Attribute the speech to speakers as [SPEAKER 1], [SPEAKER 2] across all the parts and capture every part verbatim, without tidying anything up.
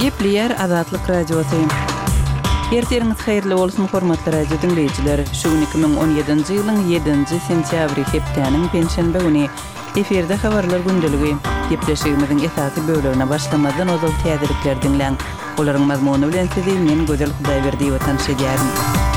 [SPEAKER 1] Gepleyer Azatlyk Radiosu. Erteriňiz haýyrly bolsun hormatly radio dinleýijiler. Şu iki ming on ýedinji ýylyň ýedinji sentýabry hepdeniň penşenbe güni eferde habarlar gündeligi. Gepleşigimiziň esasy bölegine başlamadan ozal täzelikler dinleň. Olaryň mazmuny bilen sizi men Gözel Hudaýberdiýew tanışdyrýarym.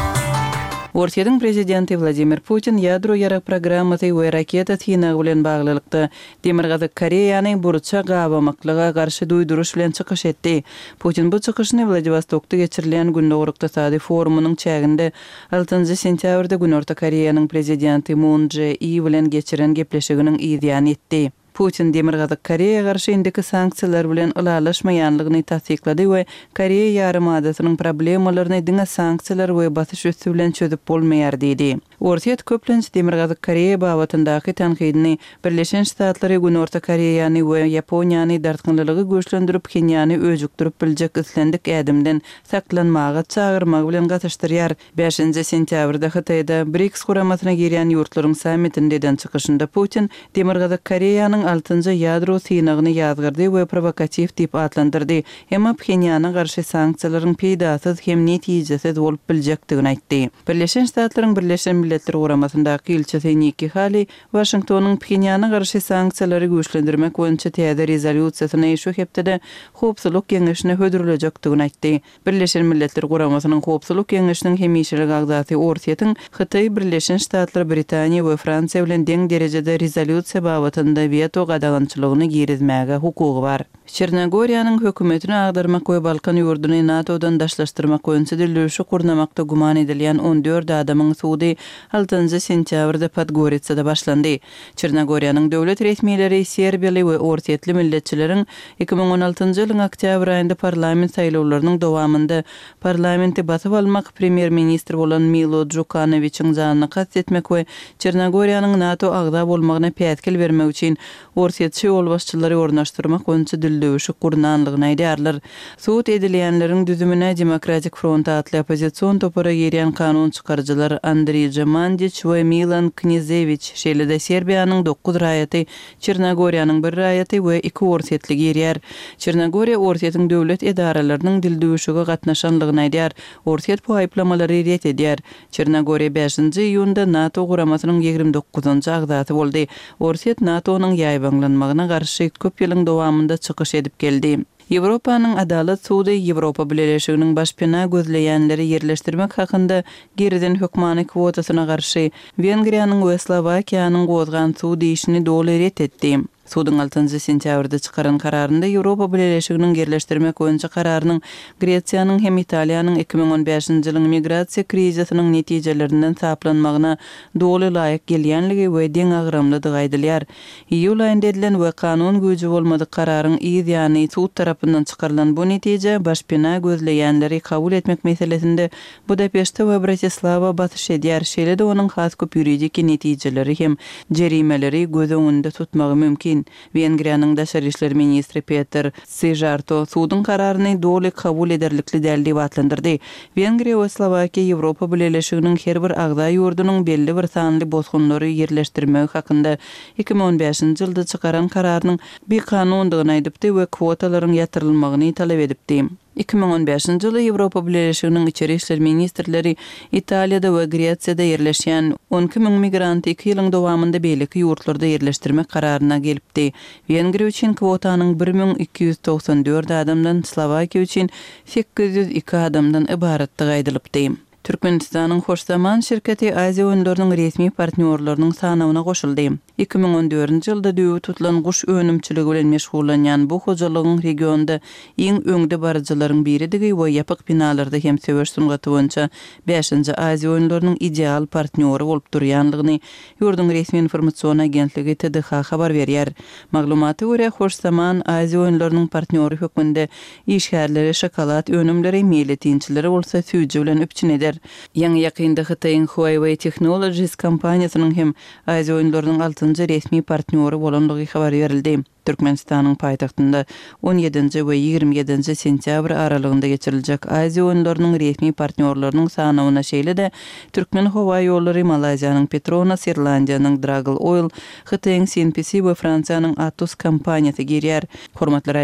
[SPEAKER 1] Ortiýadyň prezidenti Vladimir Putin ýadro ýarak programmasy we raketa synagy bilen baglylykda Demirgazyk Koreýanyň burça gabamaklyga garşy duýduruş bilen çykyş etdi. Putin bu çykyşyny Vladivostokda geçirilen Günnäwek Ykdysady forumynyň çäginde altynjy sentýabrda Günorta Koreýanyň prezidenti Moon Jae-in bilen geçiren gepleşiginiň ýa etdi. Putin Demirgazyk Koreýa garşy indiki sanksiýalar bilen ulalaşmaýanlygyny tasdiklady we Koreýa ýarymadasynyň problemalaryny diňe sanksiýalar we basyş üstü bilen çözüp bolmaýar diýdi. Ortiýat köplenç Demirgazyk Koreýa babatyndaky tanqidini Birleşen Ştatlary Günorta Koreýany we Ýaponiýany dartgynlylygy göçlendirip Pxenýany öjükdirip biljek islendik ädimden saklanmagy çagyrmak bilen gatnaşdyrýar. beşinji sentýabrda Hitaýda BRICS guramasyna girýän ýurtlaryň sammitinden çykyşynda Putin Demirgazyk Koreýanyň altynjy ýadro synagyny ýazgyrdy we provokativ diýip adlandyrdy. Emma Pxenýana garşy sanksiýalaryň peýdasyz hem netijesiz bolup biljekdigini aýtdy. Birleşen Ştatlaryň Birleşen Milletler Guramasyndaky ilçesi Nikki Haley, Washingtonyň Pxenýana garşy sanksiýalary güýçlendirmek boýunça täze rezolýusiýasyny şu hepde Howpsuzlyk Geňeşine hödürilecekdigini aýtdy. Birleşen Milletler Guramasynyň Howpsuzlyk Geňeşiniň hemişelik agdaty Ortiýatyň Hitaý, Birleşen Ştatlar, Britaniýa we Fransiýa bilen deň derejede rezolýusiýa babatynda veto gadagançylygyny girizmäge hukugy bar. Çernogoriýanyň hökümetini agdarmak we Balkan ýurduny NATO'dan daşlaşdyrmak boýunça dilişi gurnamakda guman edilýän on dört adamyň sudy altynjy sentýabrda Podgoricada başlandy. Çernogoriýanyň döwlet resmiýetleri Serbiýaly we ortiýetli milletçileriň iki ming on altynjy ýylyň oktýabr aýynda parlament saýlawlarynyň dowamında parlamenti basyp almak premier ministr bolan Milo Djukanovićiň janyny kastetmek we Çernogoriýanyň NATO agda bolmagyna pätkil bermek üçin ortiýetçi ýol başçylary ornaşdyrmak boýunça dildöwüşi gurnanlygyny aýdarlar. Suwt edilýänleriň düzümine Demokratik Front atly opozisiýon topara girýän kanun çykarjylar Andriy Jamandić we Milan Knezević şeýle-de Serbiýanyň dokuz raýaty, Çernogoriýanyň bir raýaty we iki ortiýetli girýär. Çernogoriýa ortiýetiň döwlet edaralarynyň dildöwüşige gatnaşanlygyny aýdýar. Ortiýet bu aýplamалary ret edýär. Çernogoriýa beşinji iýunda NATO guramasynyň ýigrimde dokuzunjy agdaty boldy. Ortiýet NATO'nyň ýaýbanlanmagyna garşy köp ýylyň dowamında çykyş edip geldi. Ýewropanyň Adalet sudy Ýewropa Birleşiginiň başpena gözleýänleri ýerleşdirmek hakynda geriden hökmany kwotasyna garşy Wengriýanyň we Slowakiýanyň gozgan sudy işini doly ret etdi. Sudyň altynjy sentýabrda çykaran kararynda Ýewropa Birleşiginiň gerleşdirmek boýunça kararynyň Gretsiýanyň hem Italiýanyň iki ming on beşinji ýylyň migrasiýa krizisynyň netijelerinden saplanmagyna doly laýyk gelýänligi we deň agramlydygy aýdylýar. Iýul aýynda edilen we kanun güýji bolmadyk kararyň ýa-ni sud tarapyndan çykarylan bu netije başpena gözleýänleri kabul etmek meselesinde Budapeşte we Bratislava batyş edýär. Şeýle-de onuň has köp ýuridik netijeleri hem jerimeleri göz öňünde tutmagy mümkin. Wengriýanyň daşary işler ministri Peter Szijjarto sudyň kararyny doly kabul ederlikli däl diýip atlandyrdy. Wengriýa we Slowakiýa Ýewropa Birleşiginiň her bir agda ýurdunyň belli bir sanly bozgunlary ýerleşdirmek hakynda iki ming on beşinji ýylda çykaran kararynyň bir kanundygyny aýdypdy we kwotalaryň ýatyrylmagyny talap edipdi. iki ming on beşinji ýyly Ýewropa Birleşiginiň içeri işler ministrleri Italiýada we Gretsiýada ýerleşýän on iki ming migranty iki ýylyň dowamında beýleki ýurtlarda ýerleşdirmek kararyna gelipdi. Wengriýa üçin kwotanyň bir ming iki ýüz toksan dört adamdan, Slowakiýa üçin sekiz ýüz iki adamdan ibaratdygy aýdylypdy. Türkmenistanyň Hoşsaman şirketi Aziýa öňleriniň resmi partnýorlarynyň sanawyna goşuldy. iki ming on dördünji ýylda düýü tutulan guş önümçiligi bilen meşgullanýan bu hojalygyň regionda iň öňde barjylaryň biridigi we ýapyk binalarda hem söwüş sungaty boýunça beşinji Aziýa öňleriniň ideal partnýory bolup durýanlygyny ýurdun resmi informasiýon agentligi T D H habar berýär. Maglumaty görä Hoşsaman Aziýa öňleriniň partnýory hökmünde işgärleri şokolad önümleri meýletinçileri bolsa süýji bilen üpçün eder. Ýa-ni ýakynda Hitaýyň Huawei Technologies kompaniýasynyň hem Aziýa öňleriniň altynjy resmi partnýory bolanlygy habar berildi. Türkmenistanyň paýtagtynda on ýedinji we ýigirme ýedinji sentýabr aralygynda geçiriljek Aziýa öňleriniň resmi partnýorlarynyň sanawyna şeýle-de Türkmen howa ýollary, Malaziýanyň Petronas, Irlandiýanyň Dragl Oil, Hitaýyň C N P C we Fransiýanyň Atos kompaniýasy girýär. Hormatly